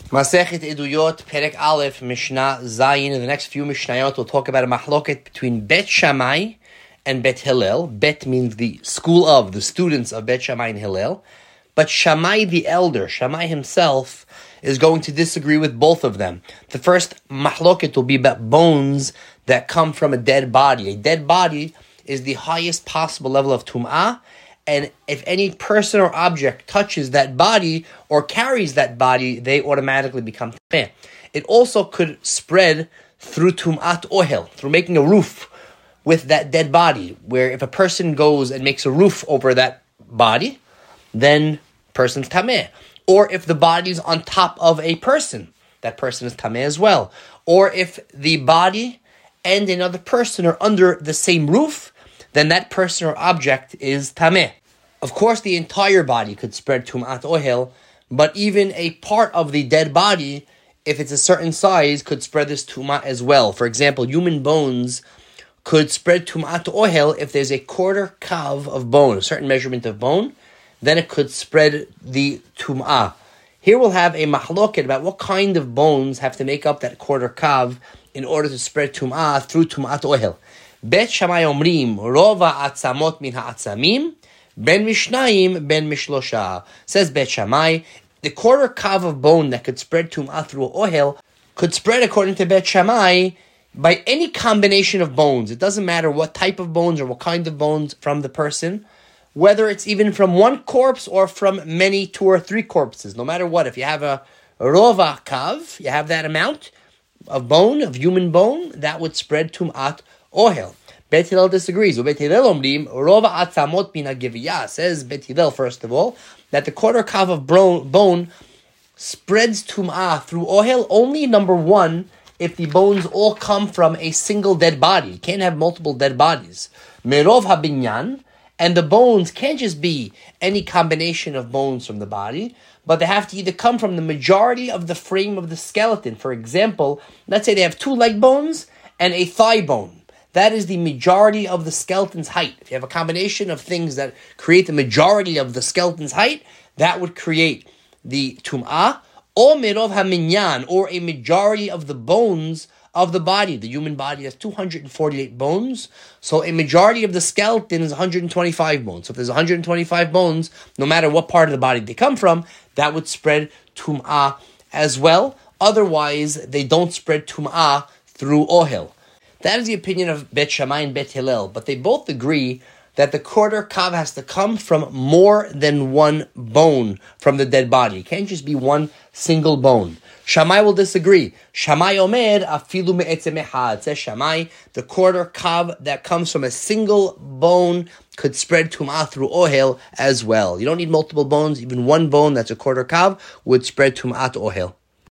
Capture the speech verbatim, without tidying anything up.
Masechet Eduyot, Perek Aleph, Mishnah Zayin. In the next few Mishnayot, we'll talk about a mahloket between Bet Shammai and Bet Hillel. Bet means the school of, the students of Bet Shammai and Hillel. But Shammai the elder, Shammai himself, is going to disagree with both of them. The first mahloket will be about bones that come from a dead body. A dead body is the highest possible level of tum'ah, and if any person or object touches that body or carries that body, they automatically become tameh. It also could spread through tum'at ohel, through making a roof with that dead body, where if a person goes and makes a roof over that body, then person's tameh. Or if the body is on top of a person, that person is tameh as well. Or if the body and another person are under the same roof, then that person or object is tameh. Of course, the entire body could spread tum'at ohel, but even a part of the dead body, if it's a certain size, could spread this tum'ah as well. For example, human bones could spread tum'at ohel if there's a quarter kav of bone, a certain measurement of bone, then it could spread the tum'ah. Here we'll have a mahloket about what kind of bones have to make up that quarter kav in order to spread tum'ah through tum'at ohel. Bet Shammai omrim, rova atzamot min ha'atzamim, ben mishnayim, ben mishlosha. Says Bet Shammai, the quarter kav of bone that could spread tum'ah through ohel could spread, according to Bet Shammai, by any combination of bones. It doesn't matter what type of bones or what kind of bones from the person, whether it's even from one corpse or from many, two or three corpses. No matter what, if you have a rova kav, you have that amount of bone, of human bone, that would spread tum'at ohel. Bet Hillel disagrees. Bet Hillel omrim rova atzamot min hageviyah. Says Bet Hillel, first of all, that the quarter kav of bone spreads tum'ah through ohel only, number one, if the bones all come from a single dead body. You can't have multiple dead bodies. Merov habinyan, and the bones can't just be any combination of bones from the body, but they have to either come from the majority of the frame of the skeleton. For example, let's say they have two leg bones and a thigh bone. That is the majority of the skeleton's height. If you have a combination of things that create the majority of the skeleton's height, that would create the tum'ah, or mirov haminyan, or a majority of the bones of the body. The human body has two hundred forty-eight bones, so a majority of the skeleton is one hundred twenty-five bones. So if there's one hundred twenty-five bones, no matter what part of the body they come from, that would spread tum'ah as well. Otherwise, they don't spread tum'ah through ohel. That is the opinion of Bet Shammai and Bet Hillel, but they both agree that the quarter kav has to come from more than one bone from the dead body. It can't just be one single bone. Shammai will disagree. Shammai omer afilu me'etzem echad. Says Shammai, the quarter kav that comes from a single bone could spread tum'ah through ohel as well. You don't need multiple bones. Even one bone that's a quarter kav would spread tum'at ohel.